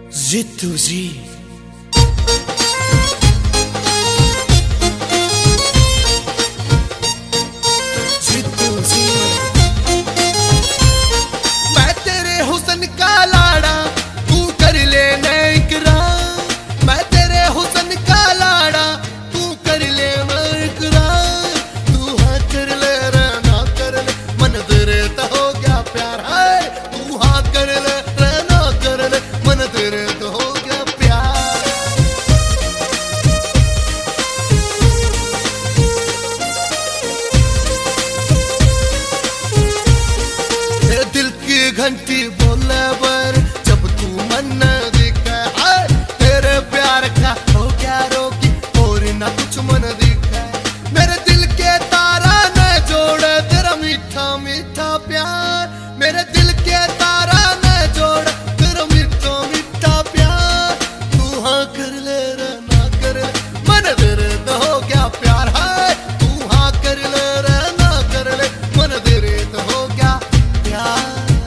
जीतू जी जीतू जी मैं तेरे हुस्न का लाड़ा तू कर ले न इकरार। मैं तेरे हुस्न का लाड़ा तू कर ले न इकरार। तू हाँ कर ले रे ना कर ले मन तेरे तो हो गया प्यार है। तू हाँ कर ले रे ना कर ले मन तेरे तो हो गया प्यार। मेरे दिल की घंटी बोले बर जब तू मन दिखा है। तेरे प्यार का हो क्या रोकी और ना कुछ मन दिखा। मेरे दिल के तारा न जोड़े तेरा मीठा मीठा प्यार। मेरे दिल के तारा न जोड़े तेरा मीठा मीठा प्यार। तू हाँ कर ले रे ना कर ले मन तेरे तो हो गया प्यार है। तू हाँ कर ले रे ना कर ले मन तेरे तो हो गया प्यार।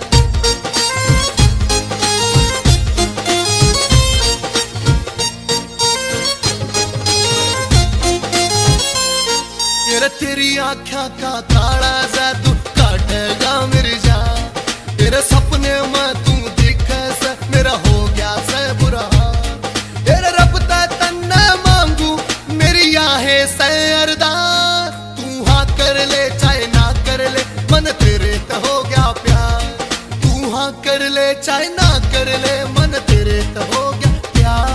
तेरी आँखों का काला जादू काटेगा मेरी जान। तेरे सपने में तू दिखे से मेरा हो गया से बुरा। तेरे रब ता तन्ने मांगू मेरी आहें से अरदास। तू हाँ कर ले चाहे ना कर ले मन तेरे तो हो गया प्यार। तू हाँ कर ले चाहे ना कर ले मन तेरे तो हो गया प्यार।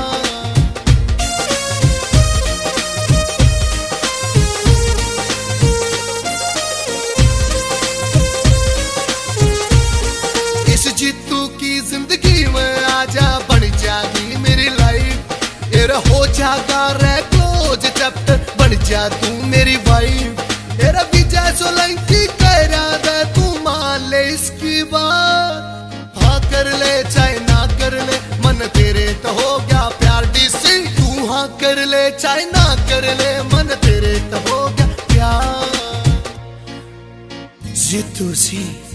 जीतू की जिंदगी में आजा बन जागी मेरी लाइफ। तेरा हो जागा रे क्लोज चैप्टर बन जा तू मेरी वाइफ। तेरा विजय सोलंकी कह रहा है तू मान ले इसकी बात। हाँ कर ले चाहे ना कर ले मन तेरे तो हो गया प्यार। डीसी तू हाँ कर ले चाहे ना कर ले मन तेरे तो हो गया प्यार। जीतू जी।